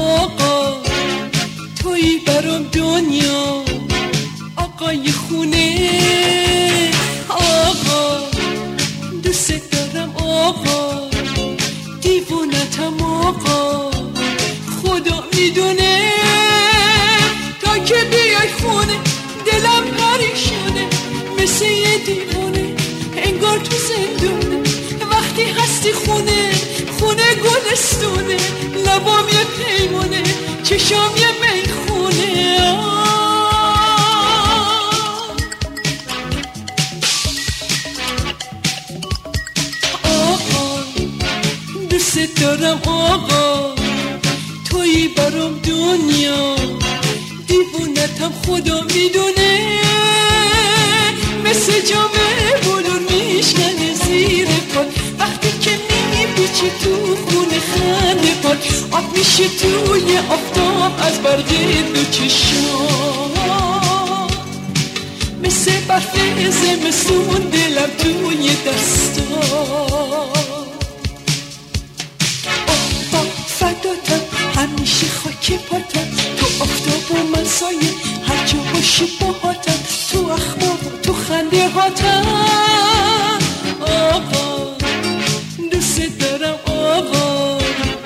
آقا تویی برام دنیا آقای خونه آقا دوست دارم آقا دیوونتم آقا خدا میدونه تا که بیای خونه دلم پریشونه مثل یه دیوونه انگار تو زندونه وقتی هستی خونه خونه گلستونه لبام یه پیمونه چشام یه میخونه آقا دوست دارم آقا تویی برام دنیا دیوونتم خدا میدونه مثل جامعه بلور میشکنه زیر پات وقتی که میپیچی تو خونه خنده پات آب میشه توی آفتاب از برق دو چشام مثل برف زمستون دلم توی دستام آبا فداتم همیشه خاک پاتم تو آفتاب و من سایه هر جا باشی باهاتم تو اخبار تو خنده هاتم آقا دوست دارم آقا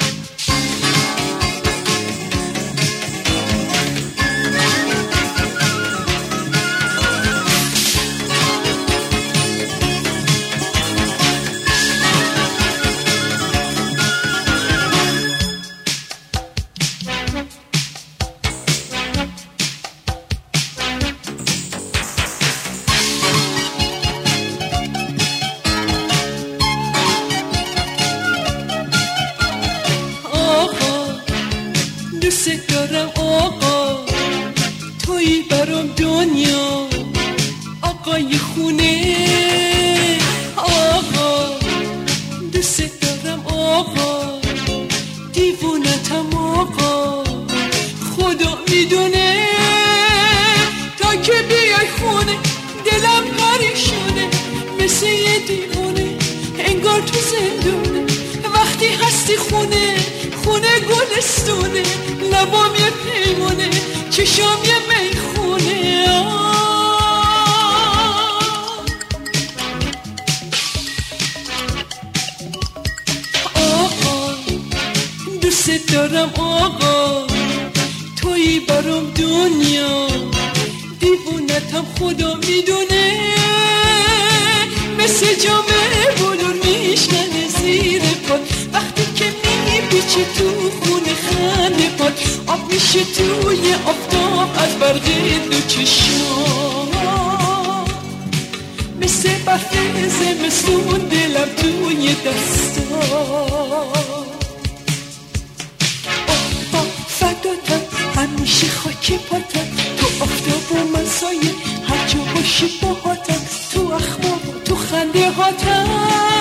دوست دارم آقا تویی برام دنیا آقای خونه آقا دوست دارم آقا دیوونتم آقا خدا میدونه تا که بیای خونه دلم پریشونه مثل یه دیوونه انگار تو زندونه وقتی هستی خونه خونه گلستونه لبام یه پیمونه چشام یه میخونه آقا دوست دارم آقا تویی برام دنیا دیوونتم خدا میدونه مثل جامعه بلور میشکنه زیر پات وقتی که میپیچی تو خونه خنده پات آب میشه توی آفتاب از برق دو چشام مثل برف زمستون دلم توی دستام آبا فداتم همیشه خاک پاتم تو آفتاب و من سایه هر جا باشی باهاتم تو اخبار تو خنده هاتم